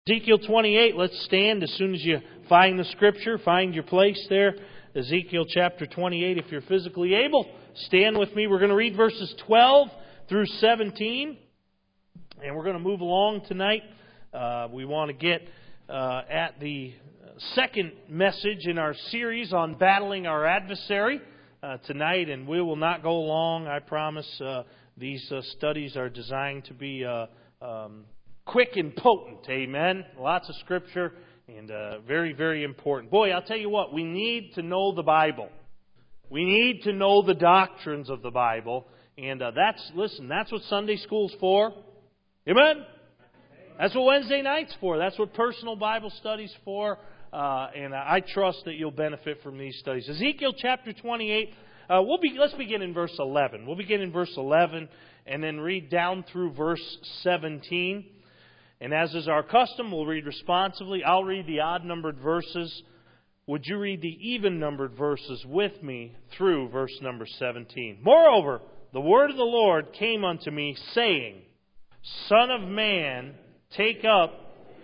Ezekiel 28, let's stand as soon as you find the Scripture, find your place there. Ezekiel chapter 28, if you're physically able, stand with me. We're going to read verses 12 through 17, and we're going to move along tonight. We want to get at the second message in our series on battling our adversary tonight, and we will not go long, I promise. These studies are designed to be quick and potent, amen. Lots of Scripture and very, very important. Boy, I'll tell you what, we need to know the Bible. We need to know the doctrines of the Bible. And that's what Sunday school's for. Amen? That's what Wednesday night's for. That's what personal Bible study's for. And I trust that you'll benefit from these studies. Ezekiel chapter 28, let's begin in verse 11. We'll begin in verse 11 and then read down through verse 17. And as is our custom, we'll read responsively. I'll read the odd-numbered verses. Would you read the even-numbered verses with me through verse number 17? Moreover, the word of the Lord came unto me, saying, Son of man, take up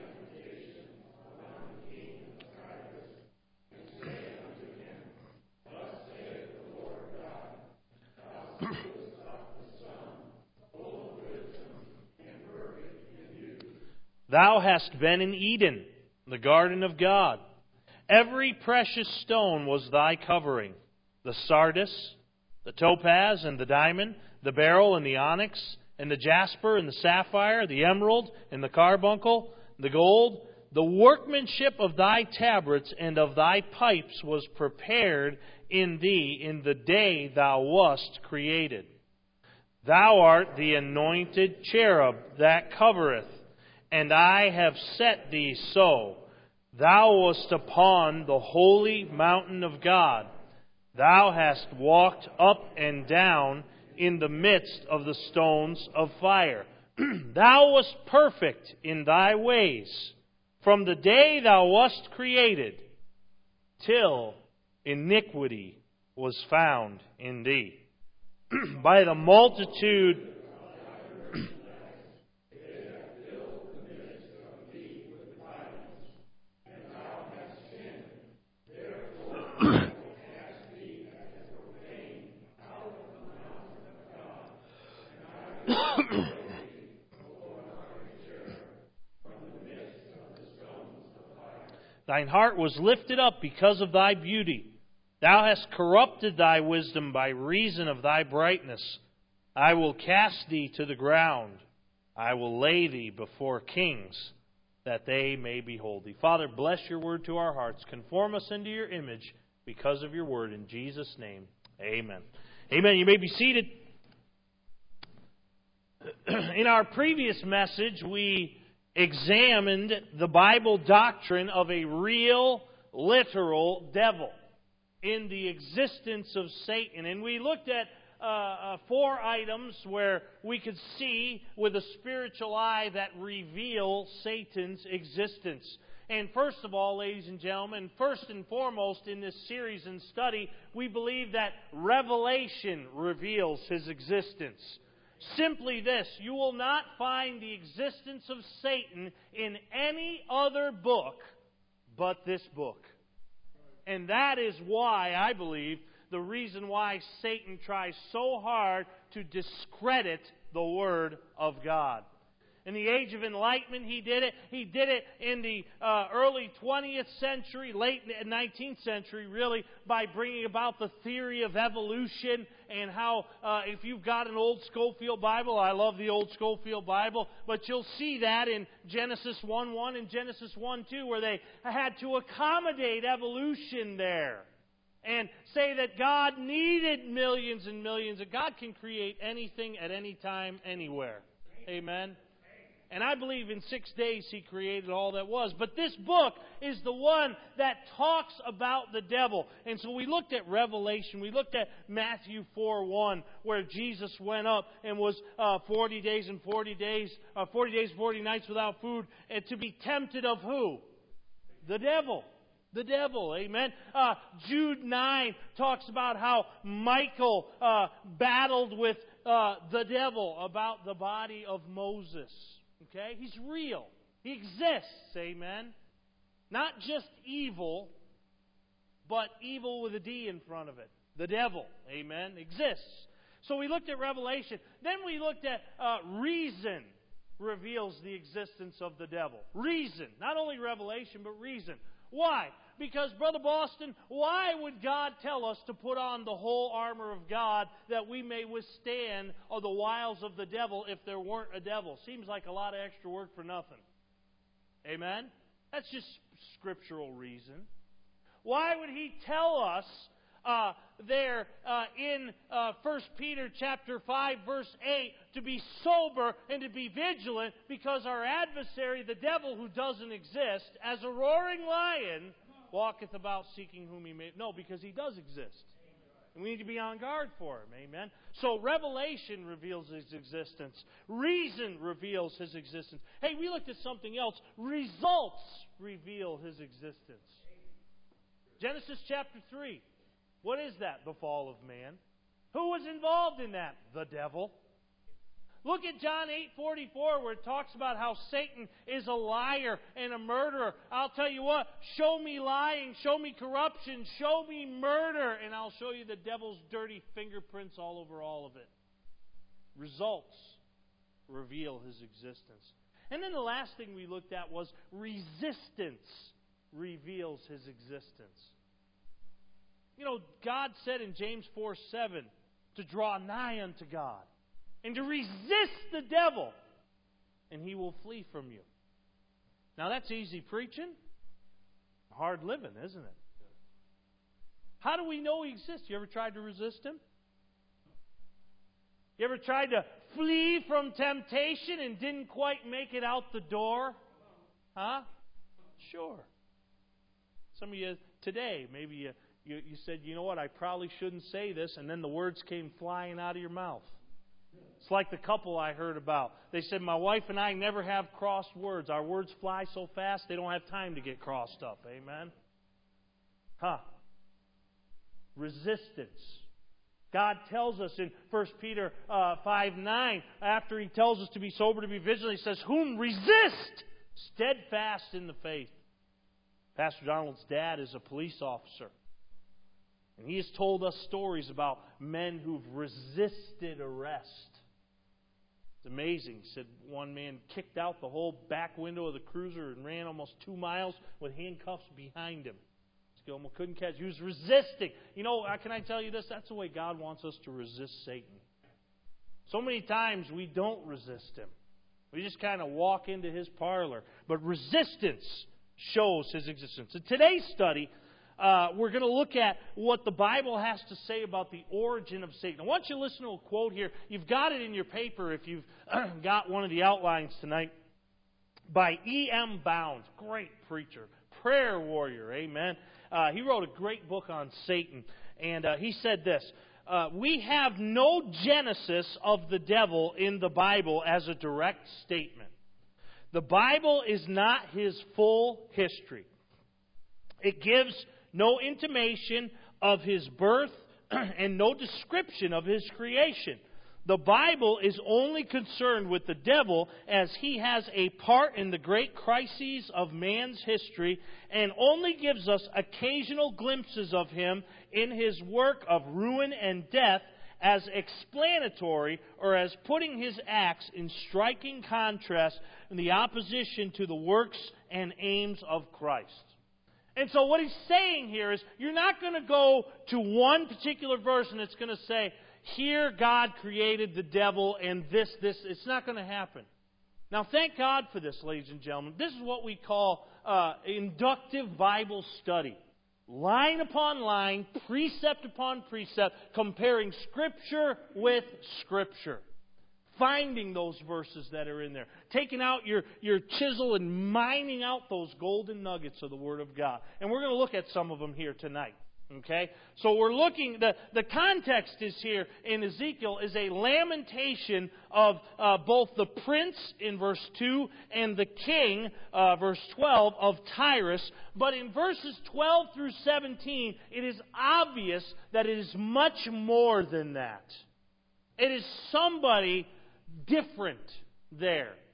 Thou hast been in Eden, the garden of God. Every precious stone was thy covering, the sardius, the topaz, and the diamond, the beryl, and the onyx, and the jasper, and the sapphire, the emerald, and the carbuncle, the gold. The workmanship of thy tabrets and of thy pipes was prepared in thee in the day thou wast created. Thou art the anointed cherub that covereth, and I have set thee so. Thou wast upon the holy mountain of God. Thou hast walked up and down in the midst of the stones of fire. Thou wast perfect in thy ways, from the day thou wast created, till iniquity was found in thee. By the multitude Thine heart was lifted up because of thy beauty. Thou hast corrupted thy wisdom by reason of thy brightness. I will cast thee to the ground. I will lay thee before kings, that they may behold thee. Father, bless your word to our hearts. Conform us into your image because of your word. In Jesus' name, amen. Amen. You may be seated. In our previous message, we examined the Bible doctrine of a real, literal devil in the existence of Satan. And we looked at 4 items where we could see with a spiritual eye that reveal Satan's existence. And first of all, ladies and gentlemen, first and foremost in this series and study, we believe that revelation reveals his existence. Simply this, you will not find the existence of Satan in any other book but this book. And that is why, I believe, the reason why Satan tries so hard to discredit the Word of God. In the Age of Enlightenment, he did it. He did it in the early 20th century, late 19th century, really, by bringing about the theory of evolution and how, if you've got an old Scofield Bible, I love the old Scofield Bible, but you'll see that in Genesis 1:1 and Genesis 1:2, where they had to accommodate evolution there and say that God needed millions and millions, that God can create anything at any time, anywhere. Amen. And I believe in 6 days He created all that was. But this book is the one that talks about the devil. And so we looked at Revelation. We looked at Matthew 4:1, where Jesus went up and was 40 days, 40 nights without food, and to be tempted of who? The devil. The devil, amen. Jude 9 talks about how Michael battled with the devil about the body of Moses. Okay? He's real. He exists, amen? Not just evil, but evil with a D in front of it. The devil, amen, exists. So we looked at Revelation. Then we looked at reason reveals the existence of the devil. Reason. Not only Revelation, but reason. Why? Because, Brother Boston, why would God tell us to put on the whole armor of God that we may withstand the wiles of the devil if there weren't a devil? Seems like a lot of extra work for nothing. Amen? That's just scriptural reason. Why would He tell us in 1 Peter chapter 5, verse 8, to be sober and to be vigilant, because our adversary, the devil who doesn't exist, as a roaring lion, walketh about seeking whom he may... No, because he does exist. And we need to be on guard for him. Amen? So Revelation reveals His existence. Reason reveals His existence. Hey, we looked at something else. Results reveal His existence. Genesis chapter 3. What is that? The fall of man. Who was involved in that? The devil. Look at John 8:44, where it talks about how Satan is a liar and a murderer. I'll tell you what, show me lying, show me corruption, show me murder, and I'll show you the devil's dirty fingerprints all over all of it. Results reveal his existence. And then the last thing we looked at was resistance reveals his existence. You know, God said in James 4:7 to draw nigh unto God and to resist the devil, and he will flee from you. Now that's easy preaching, hard living, isn't it? How do we know He exists? You ever tried to resist Him? You ever tried to flee from temptation and didn't quite make it out the door? Huh? Sure. Some of you today, maybe you said, you know what, I probably shouldn't say this, and then the words came flying out of your mouth. It's like the couple I heard about. They said, my wife and I never have crossed words. Our words fly so fast, they don't have time to get crossed up. Amen? Resistance. God tells us in 1 Peter 5:9, after He tells us to be sober, to be vigilant, He says, whom resist steadfast in the faith. Pastor Donald's dad is a police officer. And he has told us stories about men who've resisted arrest. It's amazing. He said one man kicked out the whole back window of the cruiser and ran almost 2 miles with handcuffs behind him. Skillman couldn't catch. He was resisting. You know, can I tell you this? That's the way God wants us to resist Satan. So many times we don't resist him. We just kind of walk into his parlor. But resistance shows his existence. In today's study, we're going to look at what the Bible has to say about the origin of Satan. I want you to listen to a quote here. You've got it in your paper if you've got one of the outlines tonight. By E.M. Bounds. Great preacher. Prayer warrior. Amen. He wrote a great book on Satan. And he said this. We have no genesis of the devil in the Bible as a direct statement. The Bible is not his full history. It gives no intimation of his birth and no description of his creation. The Bible is only concerned with the devil as he has a part in the great crises of man's history and only gives us occasional glimpses of him in his work of ruin and death as explanatory or as putting his acts in striking contrast in the opposition to the works and aims of Christ. And so what he's saying here is you're not going to go to one particular verse and it's going to say, here God created the devil and this. It's not going to happen. Now thank God for this, ladies and gentlemen. This is what we call inductive Bible study. Line upon line, precept upon precept, comparing Scripture with Scripture. Finding those verses that are in there. Taking out your chisel and mining out those golden nuggets of the Word of God. And we're going to look at some of them here tonight. Okay? So we're looking, the context is here in Ezekiel is a lamentation of both the prince in verse 2 and the king, verse 12, of Tyrus. But in verses 12 through 17, it is obvious that it is much more than that. It is somebody different there.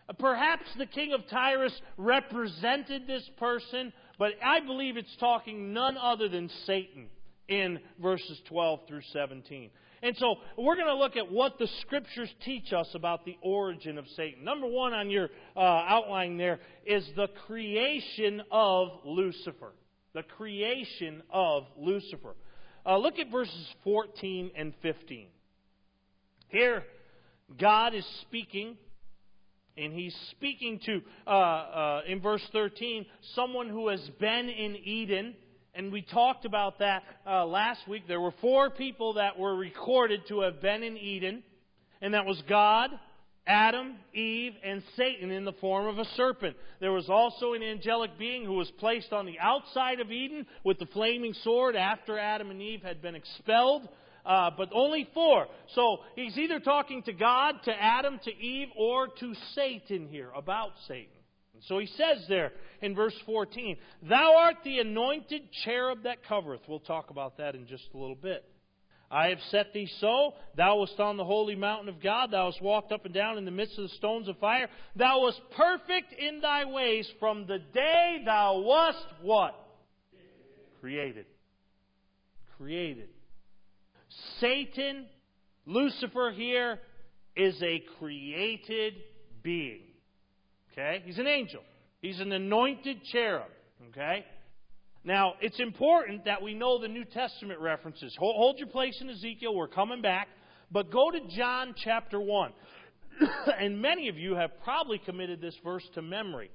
Perhaps the king of Tyrus represented this person, but I believe it's talking none other than Satan in verses 12 through 17. And so we're going to look at what the Scriptures teach us about the origin of Satan. Number one on your outline there is the creation of Lucifer. The creation of Lucifer. Look at verses 14 and 15. Here, God is speaking, and He's speaking to, in verse 13, someone who has been in Eden. And we talked about that last week. There were 4 people that were recorded to have been in Eden. And that was God, Adam, Eve, and Satan in the form of a serpent. There was also an angelic being who was placed on the outside of Eden with the flaming sword after Adam and Eve had been expelled. But only 4. So he's either talking to God, to Adam, to Eve, or to Satan here, about Satan. So he says there in verse 14, Thou art the anointed cherub that covereth. We'll talk about that in just a little bit. I have set thee so. Thou wast on the holy mountain of God. Thou hast walked up and down in the midst of the stones of fire. Thou wast perfect in thy ways from the day thou wast what? Created. Created. Satan, Lucifer here, is a created being. Okay? He's an angel. He's an anointed cherub. Okay? Now, it's important that we know the New Testament references. Hold your place in Ezekiel. We're coming back. But go to John chapter 1. And many of you have probably committed this verse to memory.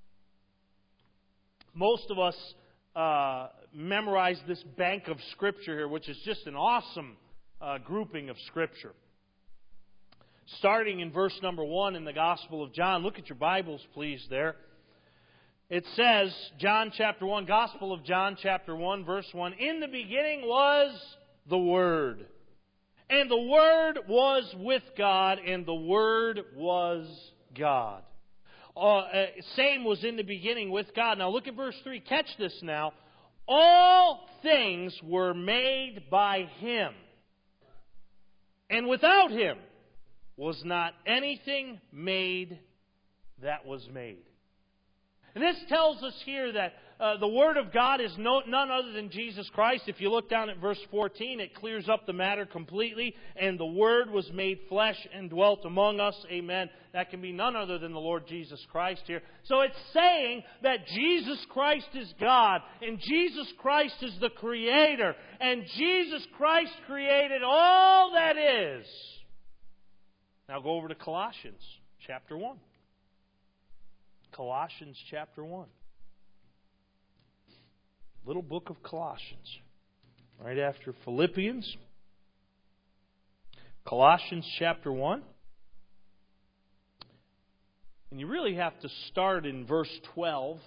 Most of us memorize this bank of Scripture here, which is just an awesome grouping of Scripture. Starting in verse number 1 in the Gospel of John. Look at your Bibles, please, there. It says, John chapter 1, Gospel of John chapter 1, verse 1, In the beginning was the Word. And the Word was with God, and the Word was God. Same was in the beginning with God. Now look at verse 3. Catch this now. All things were made by Him. And without Him was not anything made that was made. And this tells us here that the Word of God is none other than Jesus Christ. If you look down at verse 14, it clears up the matter completely. And the Word was made flesh and dwelt among us. Amen. That can be none other than the Lord Jesus Christ here. So it's saying that Jesus Christ is God. And Jesus Christ is the Creator. And Jesus Christ created all that is. Now go over to Colossians chapter 1. Colossians chapter 1. Little book of Colossians. Right after Philippians. Colossians chapter 1. And you really have to start in verse 12.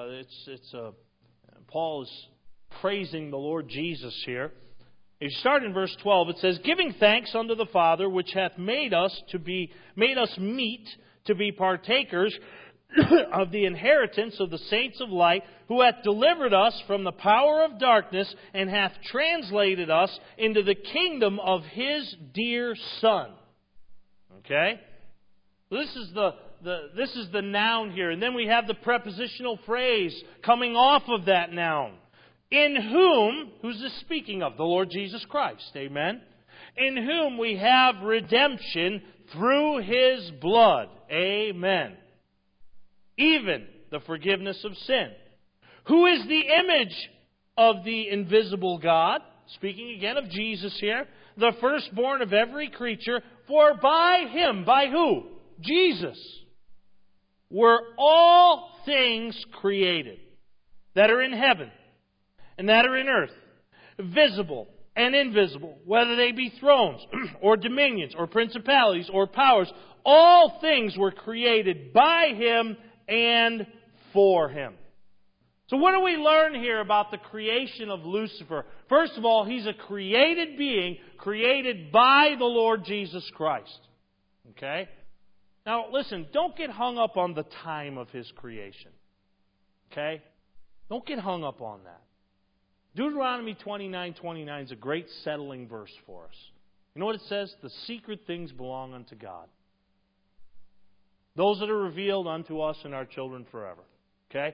Paul is praising the Lord Jesus here. If you start in verse 12, it says, Giving thanks unto the Father, which hath made us meet to be partakers of the inheritance of the saints of light, who hath delivered us from the power of darkness, and hath translated us into the kingdom of His dear Son. Okay? This is the noun here. And then we have the prepositional phrase coming off of that noun. In whom, who's this speaking of? The Lord Jesus Christ. Amen? In whom we have redemption through His blood. Amen. Even the forgiveness of sin. Who is the image of the invisible God? Speaking again of Jesus here. The firstborn of every creature. For by Him, by who? Jesus. Were all things created that are in heaven and that are in earth, visible and invisible, whether they be thrones or dominions or principalities or powers. All things were created by Him and for Him. So what do we learn here about the creation of Lucifer? First of all, he's a created being, created by the Lord Jesus Christ. Okay? Now, listen, don't get hung up on the time of His creation. Okay? Don't get hung up on that. Deuteronomy 29:29 is a great settling verse for us. You know what it says? The secret things belong unto God. Those that are revealed unto us and our children forever. Okay?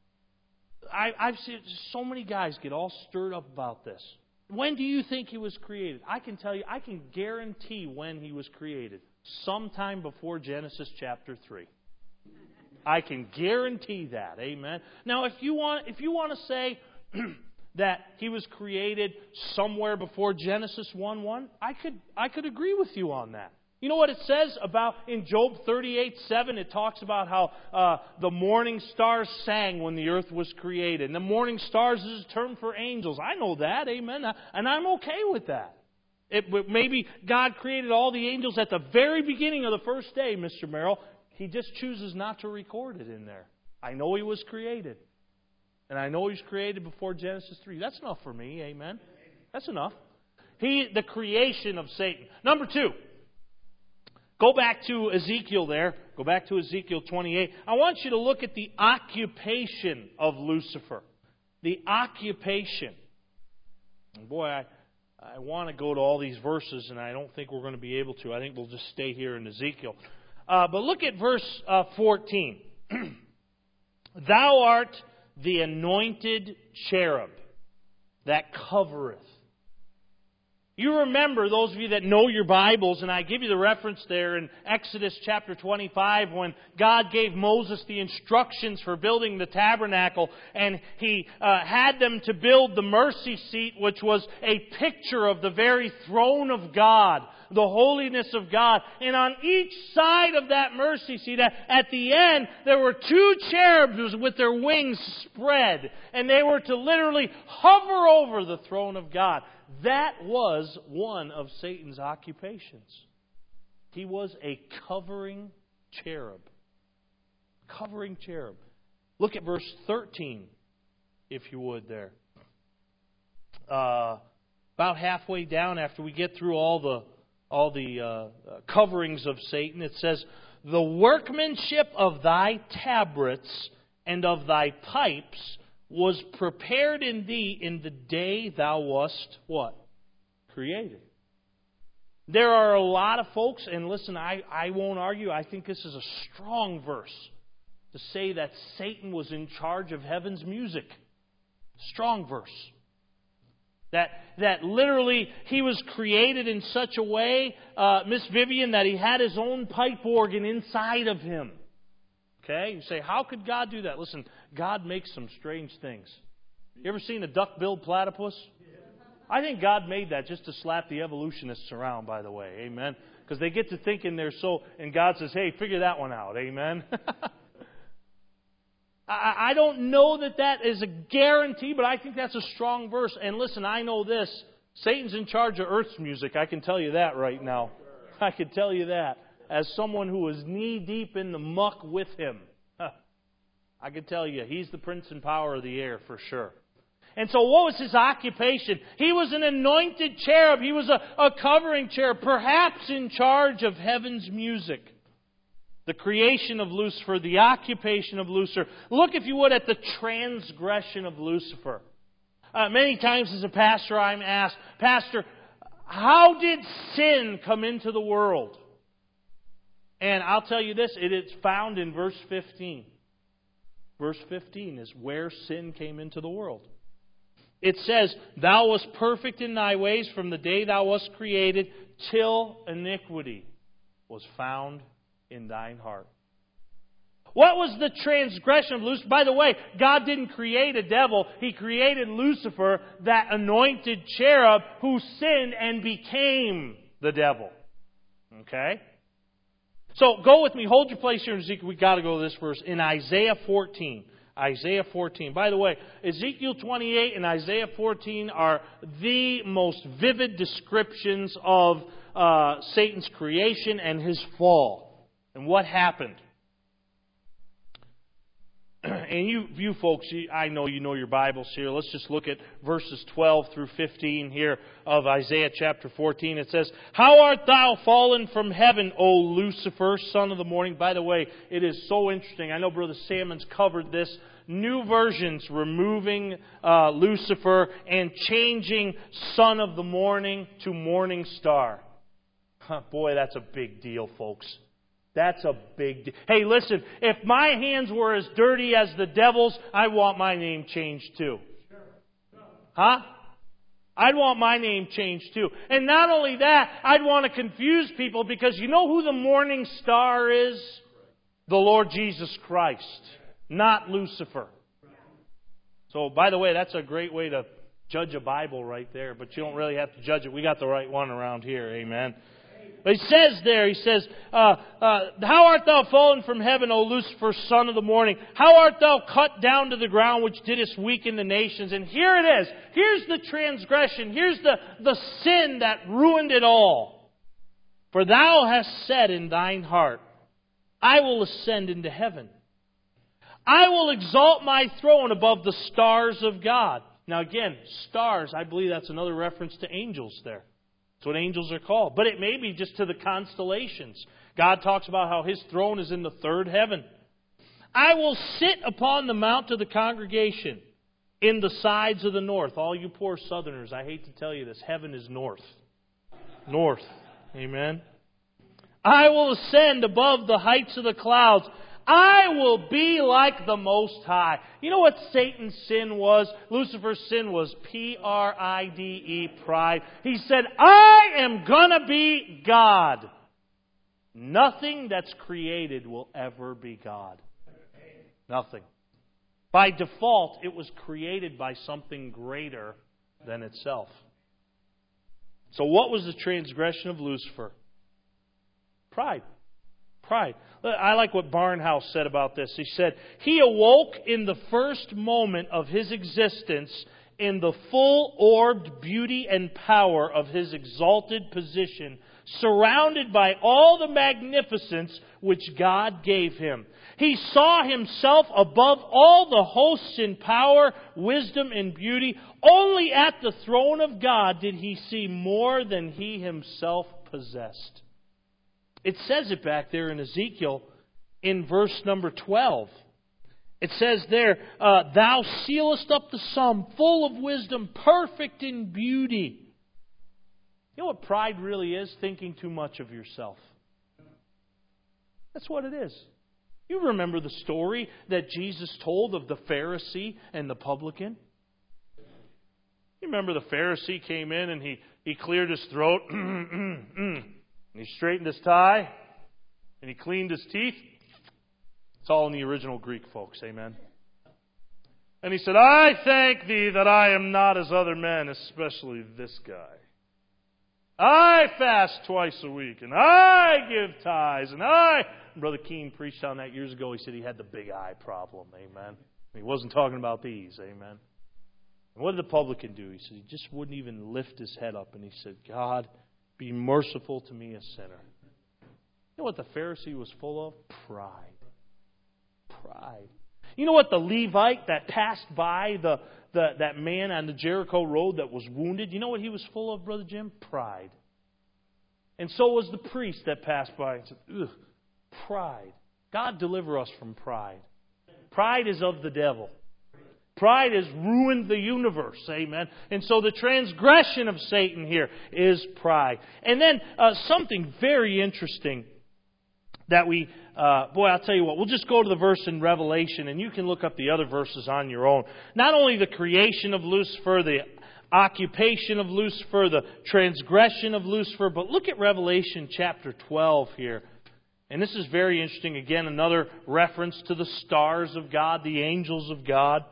I've seen so many guys get all stirred up about this. When do you think he was created? I can tell you, I can guarantee when he was created. Sometime before Genesis chapter 3. I can guarantee that. Amen. Now, if you want to say that he was created somewhere before Genesis 1:1, I could agree with you on that. You know what it says about in Job 38:7? It talks about how the morning stars sang when the earth was created. And the morning stars is a term for angels. I know that, amen. And I'm okay with that. Maybe God created all the angels at the very beginning of the first day, Mr. Merrill. He just chooses not to record it in there. I know he was created. And I know he was created before Genesis 3. That's enough for me, amen. That's enough. The creation of Satan. Number 2. Go back to Ezekiel there. Go back to Ezekiel 28. I want you to look at the occupation of Lucifer. The occupation. And boy, I want to go to all these verses, and I don't think we're going to be able to. I think we'll just stay here in Ezekiel. But look at verse 14. Thou art the anointed cherub that covereth. You remember, those of you that know your Bibles, and I give you the reference there in Exodus chapter 25 when God gave Moses the instructions for building the tabernacle, and He had them to build the mercy seat, which was a picture of the very throne of God, the holiness of God. And on each side of that mercy seat, at the end, there were 2 cherubs with their wings spread, and they were to literally hover over the throne of God. That was one of Satan's occupations. He was a covering cherub. Covering cherub. Look at verse 13, if you would there. About halfway down, after we get through all the coverings of Satan, it says, the workmanship of thy tabrets and of thy pipes was prepared in thee in the day thou wast, what? Created. There are a lot of folks, and listen, I won't argue, I think this is a strong verse to say that Satan was in charge of heaven's music. Strong verse. That literally he was created in such a way, Miss Vivian, that he had his own pipe organ inside of him. Okay? You say, how could God do that? Listen, God makes some strange things. You ever seen a duck-billed platypus? I think God made that just to slap the evolutionists around, by the way. Amen? Because they get to thinking they're so... And God says, hey, figure that one out. Amen? I don't know that is a guarantee, but I think that's a strong verse. And listen, I know this. Satan's in charge of Earth's music. I can tell you that right now. I can tell you that. As someone who was knee-deep in the muck with him. I can tell you, he's the prince and power of the air for sure. And so what was his occupation? He was an anointed cherub. He was a covering cherub, perhaps in charge of heaven's music. The creation of Lucifer, the occupation of Lucifer. Look, if you would, at the transgression of Lucifer. Many times as a pastor, I'm asked, Pastor, how did sin come into the world? And I'll tell you this, it is found in verse 15. Verse 15 is where sin came into the world. It says, thou wast perfect in thy ways from the day thou wast created, till iniquity was found in thine heart. What was the transgression of Lucifer? By the way, God didn't create a devil. He created Lucifer, that anointed cherub who sinned and became the devil. Okay? So go with me. Hold your place here in Ezekiel. We've got to go to this verse. In Isaiah 14. Isaiah 14. By the way, Ezekiel 28 and Isaiah 14 are the most vivid descriptions of Satan's creation and his fall. And what happened. And you folks, I know you know your Bibles here. Let's just look at verses 12 through 15 here of Isaiah chapter 14. It says, how art thou fallen from heaven, O Lucifer, son of the morning? By the way, it is so interesting. I know Brother Salmon's covered this. New versions removing Lucifer and changing son of the morning to morning star. Boy, that's a big deal, folks. That's a big deal. Hey, listen, if my hands were as dirty as the devil's, I want my name changed too. Huh? I'd want my name changed too. And not only that, I'd want to confuse people because you know who the morning star is? The Lord Jesus Christ, not Lucifer. So, by the way, that's a great way to judge a Bible right there, but you don't really have to judge it. We got the right one around here, amen. But he says, how art thou fallen from heaven, O Lucifer, son of the morning? How art thou cut down to the ground, which didst weaken the nations? And here it is. Here's the transgression. Here's the sin that ruined it all. For thou hast said in thine heart, I will ascend into heaven. I will exalt my throne above the stars of God. Now again, stars, I believe that's another reference to angels there. That's what angels are called. But it may be just to the constellations. God talks about how His throne is in the third heaven. I will sit upon the mount of the congregation in the sides of the north. All you poor southerners, I hate to tell you this, heaven is north. North. Amen. I will ascend above the heights of the clouds. I will be like the Most High. You know what Satan's sin was? Lucifer's sin was Pride, pride. He said, I am going to be God. Nothing that's created will ever be God. Nothing. By default, it was created by something greater than itself. So what was the transgression of Lucifer? Pride. Pride. I like what Barnhouse said about this. He said, he awoke in the first moment of his existence in the full-orbed beauty and power of his exalted position, surrounded by all the magnificence which God gave him. He saw himself above all the hosts in power, wisdom, and beauty. Only at the throne of God did he see more than he himself possessed. It says it back there in Ezekiel in verse number 12. It says there, thou sealest up the sum, full of wisdom, perfect in beauty. You know what pride really is? Thinking too much of yourself. That's what it is. You remember the story that Jesus told of the Pharisee and the publican? You remember the Pharisee came in and he cleared his throat. And he straightened his tie, and he cleaned his teeth. It's all in the original Greek, folks. Amen. And he said, I thank thee that I am not as other men, especially this guy. I fast twice a week, and I give tithes, and Brother Keene preached on that years ago. He said he had the big eye problem. Amen. He wasn't talking about these. Amen. And what did the publican do? He said he just wouldn't even lift his head up, and he said, God, be merciful to me, a sinner. You know what the Pharisee was full of? Pride. Pride. You know what the Levite that passed by that man on the Jericho road that was wounded, you know what he was full of, Brother Jim? Pride. And so was the priest that passed by and said, ugh, pride. God deliver us from pride. Pride is of the devil. Pride has ruined the universe, amen. And so the transgression of Satan here is pride. And then something very interesting that I'll tell you what, we'll just go to the verse in Revelation, and you can look up the other verses on your own. Not only the creation of Lucifer, the occupation of Lucifer, the transgression of Lucifer, but look at Revelation chapter 12 here. And this is very interesting. Again, another reference to the stars of God, the angels of God.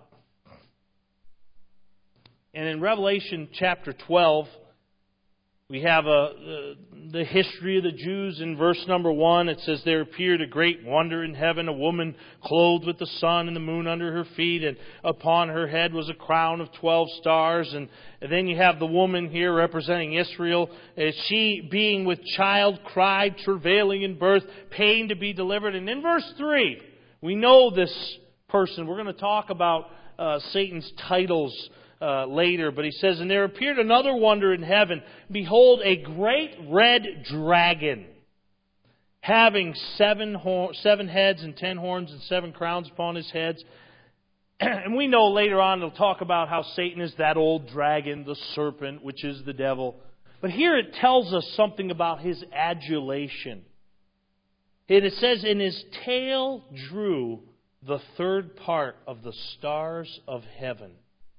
And in Revelation chapter 12, we have the history of the Jews in verse number 1. It says, there appeared a great wonder in heaven, a woman clothed with the sun and the moon under her feet, and upon her head was a crown of 12 stars. And then you have the woman here representing Israel. She, being with child, cried, travailing in birth, pain to be delivered. And in verse 3, we know this person. We're going to talk about Satan's titles later, but he says, and there appeared another wonder in heaven. Behold, a great red dragon, having 7 heads and 10 horns and 7 crowns upon his heads. And we know later on they'll talk about how Satan is that old dragon, the serpent, which is the devil. But here it tells us something about his adulation. And it says, "And his tail drew the third part of the stars of heaven,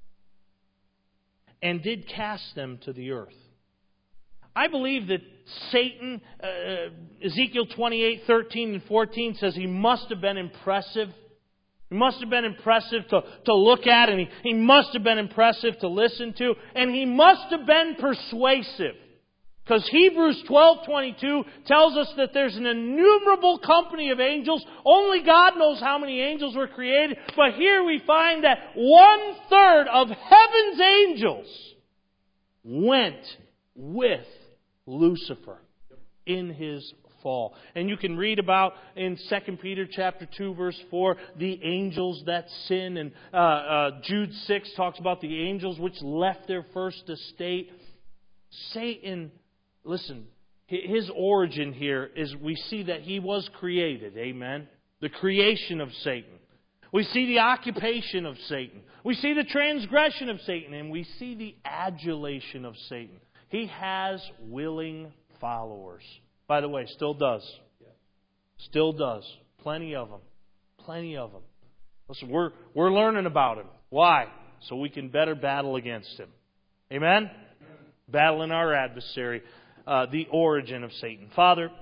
and did cast them to the earth." I believe that Satan, Ezekiel 28:13 and 14 says he must have been impressive. He must have been impressive to look at, and he must have been impressive to listen to, and he must have been persuasive. Because Hebrews 12:22 tells us that there's an innumerable company of angels. Only God knows how many angels were created. But here we find that 1/3 of heaven's angels went with Lucifer in his fall. And you can read about in 2 Peter chapter 2 verse 4 the angels that sin. And Jude 6 talks about the angels which left their first estate. Satan, listen, his origin here is we see that he was created. Amen. The creation of Satan. We see the occupation of Satan. We see the transgression of Satan. And we see the adulation of Satan. He has willing followers. By the way, still does. Still does. Plenty of them. Plenty of them. Listen, we're learning about him. Why? So we can better battle against him. Amen? Battling our adversary. The origin of Satan. Father,